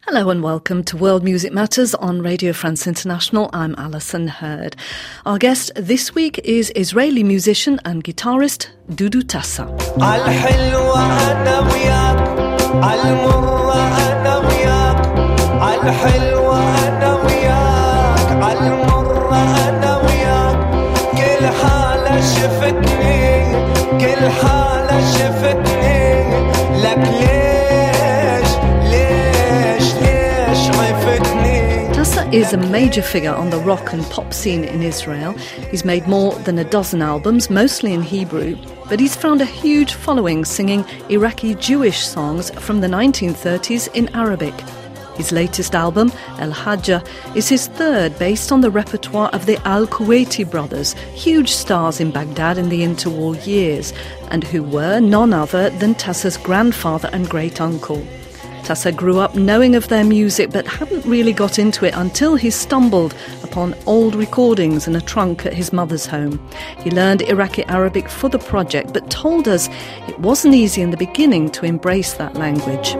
Hello and welcome to World Music Matters on Radio France International. I'm Alison Hurd. Our guest this week is Israeli musician and guitarist Dudu Tassa. Tassa is a major figure on the rock and pop scene in Israel. He's made more than a dozen albums, mostly in Hebrew, but he's found a huge following singing Iraqi Jewish songs from the 1930s in Arabic. His latest album, El Hajja, is his third based on the repertoire of the Al-Kuwaiti brothers, huge stars in Baghdad in the interwar years, and who were none other than Tassa's grandfather and great-uncle. Tassa grew up knowing of their music but hadn't really got into it until he stumbled upon old recordings in a trunk at his mother's home. He learned Iraqi Arabic for the project but told us it wasn't easy in the beginning to embrace that language.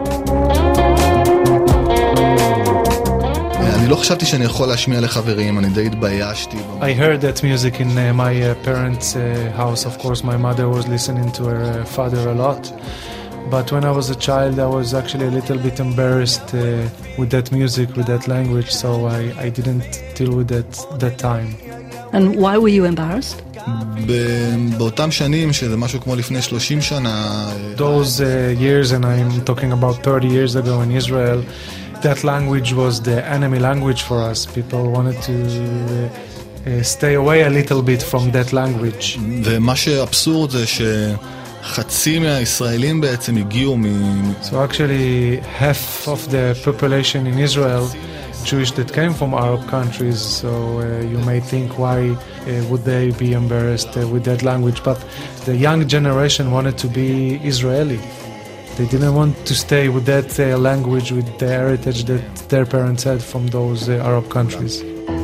אני לא חשבתי שאני יכול להשמיע לחברים, אני די התביישתי. I heard that music in my parents' house. Of course, my mother was listening to her father a lot. But when I was a child, I was actually a little bit embarrassed with that music, with that language, so I didn't deal with that time. And why were you embarrassed? באותם שנים, שזה משהו כמו לפני 30 שנה. Those years, and I'm talking about 30 years ago in Israel, that language was the enemy language for us. People wanted to stay away a little bit from that language. ומה שאבסורד זה שחצי מהישראלים בעצם הגיעו So actually, half of the population in Israel, Jewish that came from Arab countries, so you may think why would they be embarrassed with that language, but the young generation wanted to be Israeli. They didn't want to stay with that language, with the heritage that their parents had from those Arab countries.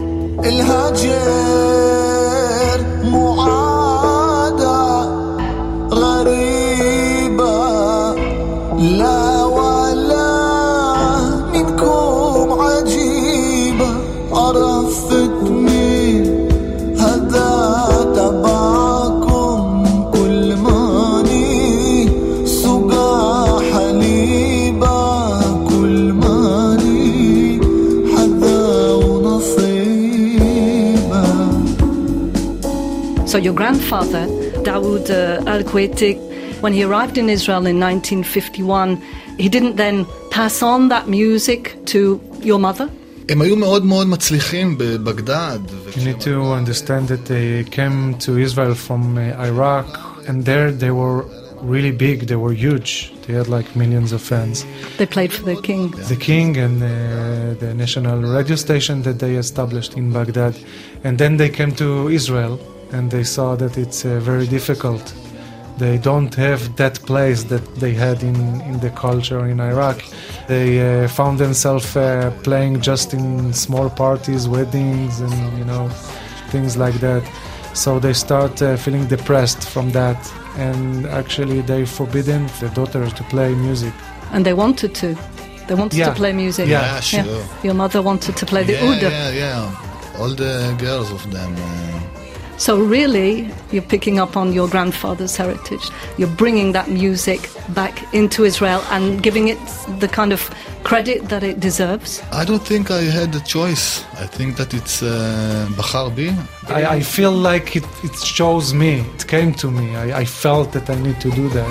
So your grandfather, Dawood Al-Kuwaiti, when he arrived in Israel in 1951, he didn't then pass on that music to your mother? הם היו מאוד מאוד מצליחים בבגדד. You need to understand that they came to Israel from Iraq, and there they were really big, they were huge. They had like millions of fans. They played for the king. The king and the national radio station that they established in Baghdad. And then they came to Israel, and they saw that it's very difficult. They don't have that place that they had in the culture in Iraq. They found themselves playing just in small parties, weddings, and things like that. So they start feeling depressed from that, and actually they forbidden the daughters to play music. And they wanted to. They wanted to play music. Yeah, sure. Yeah. Your mother wanted to play the oud. Yeah. All the girls of them. So really, you're picking up on your grandfather's heritage. You're bringing that music back into Israel and giving it the kind of credit that it deserves. I don't think I had a choice. I think that it's בחר בי. I feel like it shows me. It came to me. I felt that I need to do that.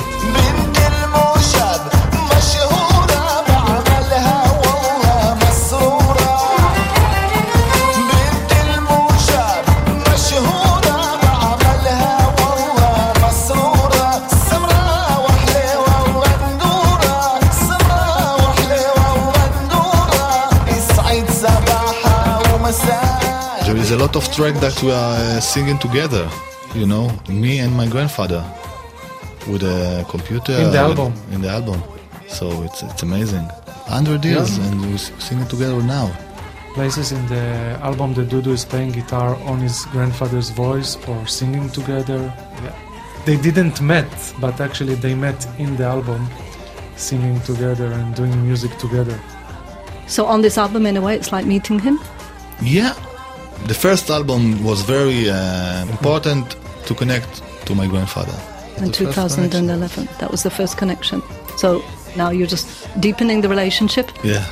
There is a lot of track that we are singing together, me and my grandfather, with a computer in the album. So it's amazing. 100 years, and we sing it together now. Places in the album that Dudu is playing guitar on his grandfather's voice or singing together. Yeah. They didn't met, but actually they met in the album, singing together and doing music together. So on this album, in a way, it's like meeting him? Yeah. The first album was very important to connect to my grandfather. In 2011, that was the first connection. So now you're just deepening the relationship? Yeah.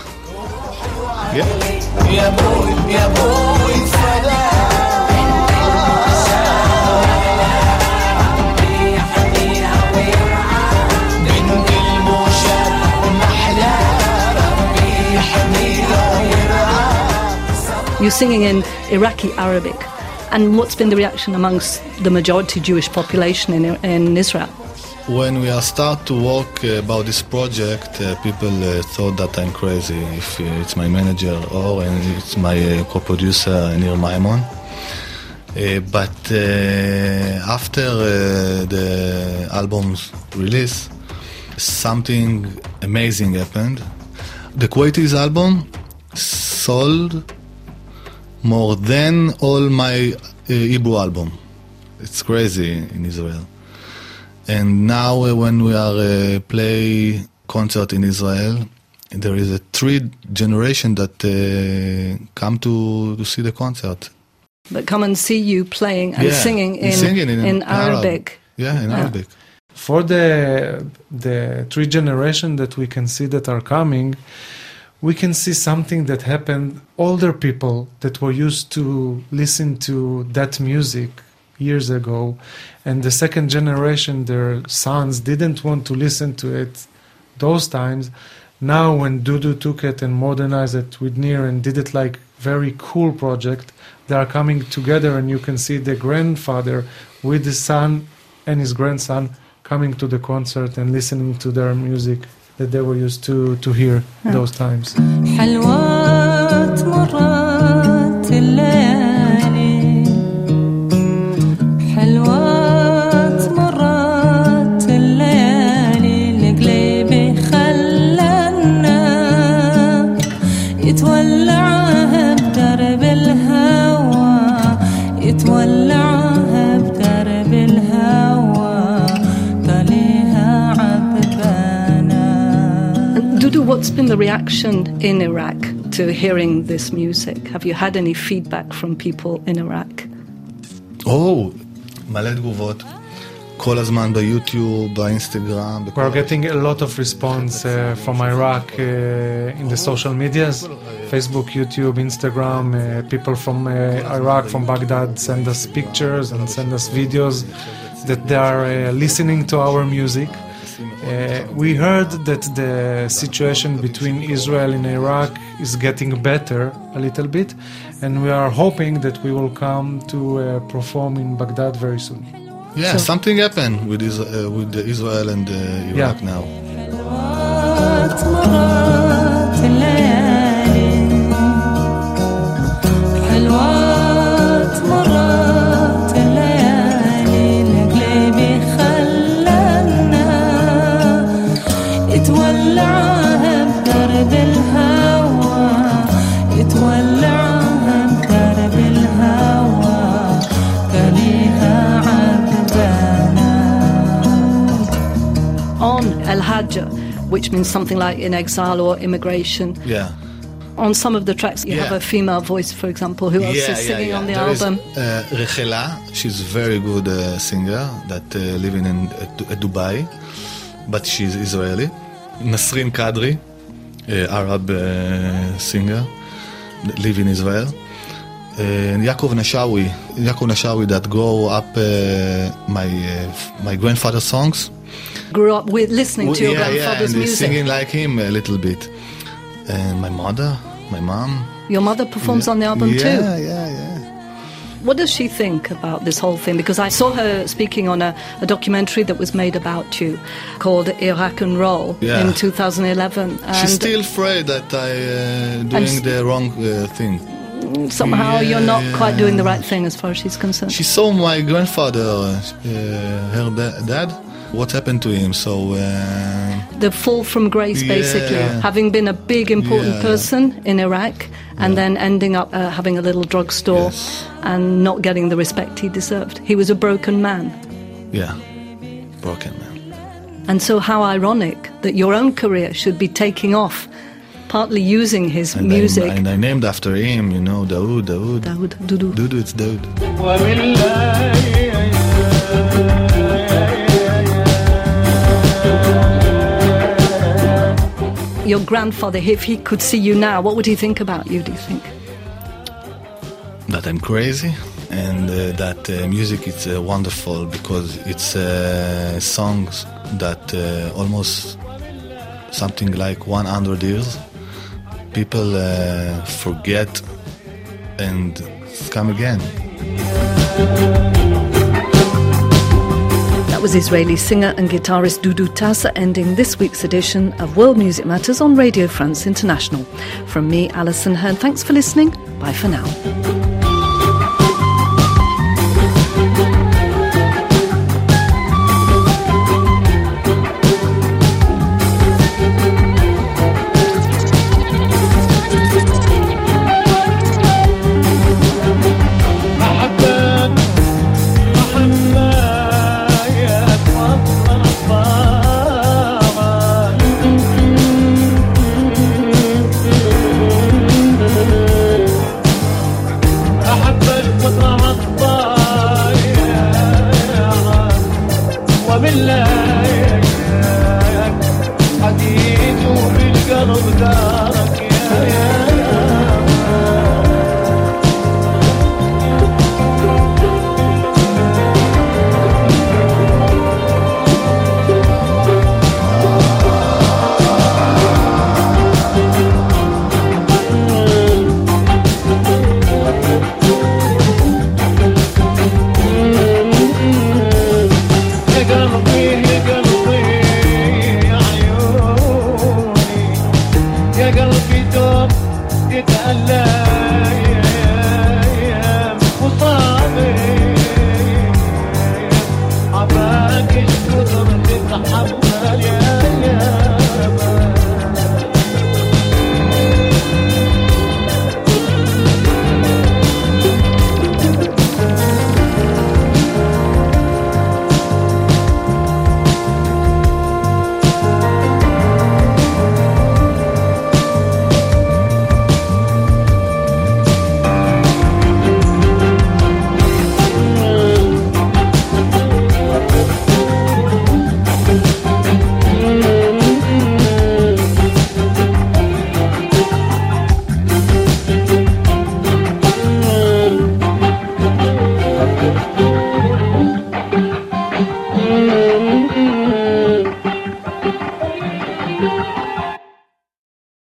You're singing in Iraqi Arabic. And what's been the reaction amongst the majority Jewish population in Israel? When we start to work about this project, people thought that I'm crazy, if it's my manager or it's my co-producer Nir Maimon. But after the album's release, something amazing happened. The Kuwaitis album sold more than all my Hebrew album. It's crazy in Israel. And now when we are play concert in Israel, there is a 3 generation that come to see the concert. But come and see you playing and singing in Arabic. Yeah, in Arabic. For the 3 generation that we can see that are coming, we can see something that happened. Older people that were used to listen to that music years ago, and the second generation, their sons, didn't want to listen to it those times. Now when Dudu took it and modernized it with Nir and did it like very cool project, they are coming together, and you can see the grandfather with his son and his grandson coming to the concert and listening to their music that they were used to hear those times. حلوات مرات الليالي حلوات مرات الليالي لقلبي خلنا يتولعها بدرب الهوى يتولعها بدرب الهوى طليها عببانا. Dudu, what's been the reaction in Iraq to hearing this music? Have you had any feedback from people in Iraq? מלא תגובות. כל הזמן ביוטיוב, באינסטגרם. We're getting a lot of response from Iraq in the social medias, Facebook, YouTube, Instagram. People from Iraq, from Baghdad, send us pictures and send us videos that they are listening to our music. We heard that the situation between Israel and Iraq is getting better a little bit, and we are hoping that we will come to perform in Baghdad very soon. Yeah, something happened with Israel and Iraq now. حلوات مرات الليالي حلوات مرات الليالي لقلبي خلنا يتولعها بدرب الهوى يتولعها بدرب الهوى تليها عبدانا. On El Hajj, which means something like in exile or immigration. Yeah. On some of the tracks, you have a female voice, for example. Who else is singing on the there album? Is, Rechela, she's a very good singer that living in Dubai, but she's Israeli. Nasrin Kadri, Arab singer, live in Israel. Yaakov Nashawi that grow up my grandfather's songs. Grew up with listening to your grandfather's and music. Singing like him a little bit. And my mother, my mom. Your mother performs on the album too. Yeah. What does she think about this whole thing? Because I saw her speaking on a documentary that was made about you called Iraq and Roll in 2011. And she's still afraid that I doing the wrong thing. Somehow you're not quite doing the right thing as far as she's concerned. She saw my grandfather, her dad, what happened to him, so... the fall from grace, basically. Having been a big, important person in Iraq and then ending up having a little drugstore and not getting the respect he deserved. He was a broken man. Yeah, broken man. And so how ironic that your own career should be taking off partly using his and music. I named after him, you know, Daoud. Daoud, Dudu. Dudu, it's Daoud. Your grandfather, if he could see you now, what would he think about you, do you think? That I'm crazy, and that music is wonderful because it's songs that almost something like 100 years people forget and come again. That was Israeli singer and guitarist Dudu Tassa ending this week's edition of World Music Matters on Radio France International. From me, Alison Hearn, thanks for listening. Bye for now.